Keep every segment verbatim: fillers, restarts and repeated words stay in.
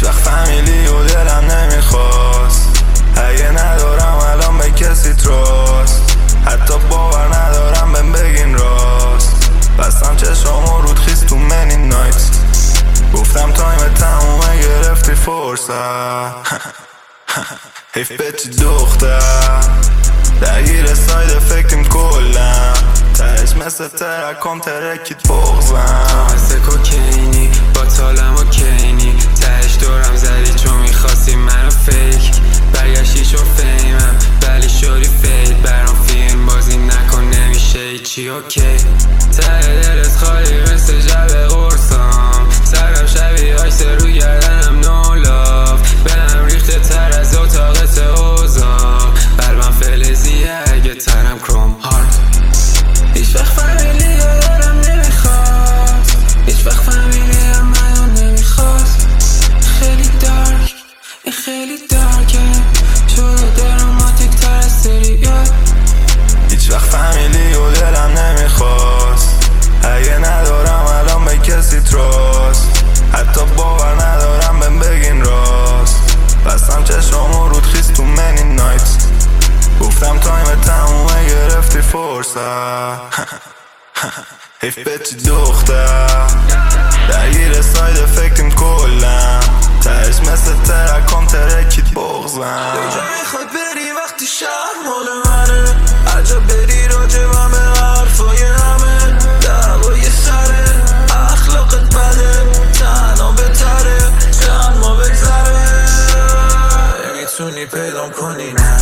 وقت فهمیدی و دلم نمیخواست. اگه ندارم الان به کسی تراست، حتی باور ندارم بهم بگین راست. بستم چشام و رود خیست تو منی نایت. گفتم تایم تمومه گرفتی فرصت. حیف به چی دختر درگیر ساید افکتیم کلم. تهش مثل ترکم ترکید بغزم. مثل کوکینی با تالم و کینی. تهش دورم زدی چون میخواستی منو فیک. برگشتی شو فیمم ولی شوری فید. برام فیلم بازی نکن نمیشه ایچی اوکی. ته دلت خالی مثل جب قرصام. سرم شبیه آیس رو گردنم نو لاف. بهم ریخته تر از اتاقت اوزا. قلبم فلزیه اگه ترم کروم هارد. هیچ وقت فهمیدی یادم نمیخواست. هیچ وقت فهمیدی منو نمیخواست. خیلی دارک این خیلی دارکه. شده دراماتیک تر از سریال. هیچ وقت فهمیدی و دلم نمیخواست. اگه ندارم الان به کسی تراست، حتی باور ندارم بهم بگین راست. بستم چشام و رود خیست تو منی نایت. گفتم تایم تمومه گرفتی فرصت. حیف به چی دختر درگیر ساید افکتیم کلم. تهش مثل ترکم ترکید بغزم. کجا میخوای بری وقتی شهر مال منه؟ عجب بری راجبم به حرفای همه. دعوای سره اخلاقت بده. تنها بهتره چند ما بگذره. نمیتونی پیدام کنی نه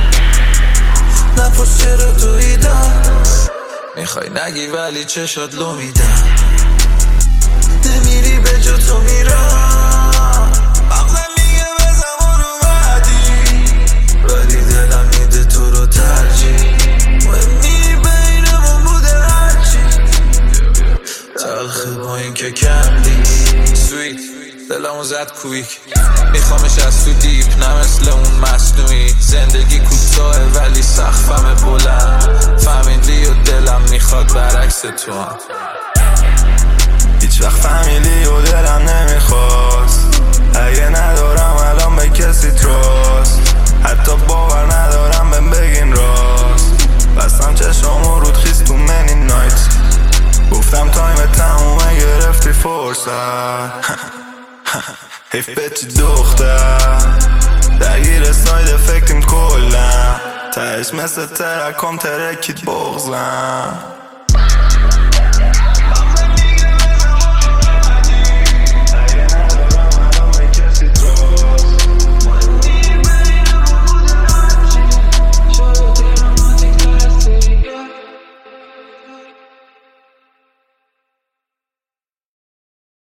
نپرس چرا دویدم. میخوای نگی ولی چشات لو میدم. نمیری به جا تو میرم. مغزم میگه به زمان اومدی ولی دلم میده تو رو ترجیح. مهمی بینمون بوده هرچی. تلخه با این که کندی سویت. دلمو زد کویک. میخوامش از تو دیپ نه مثل اون مصنوعی. زندگی کوتاه ولی سقفم بلند. فهمیدی و دلم میخواد برعکس تو هم. هیچ وقت فهمیدی و دلم نمیخواست. اگه ندارم الان به کسی تراست، حتی باور ندارم بهم بگین راست. بستم چشام و رود خیست تو منی نایت. گفتم تایم تمومه گرفتی فرصت. حیف به چی دختر درگیر ساید افکتیم کلم. تهش مثل ترکم ترکید بغزم.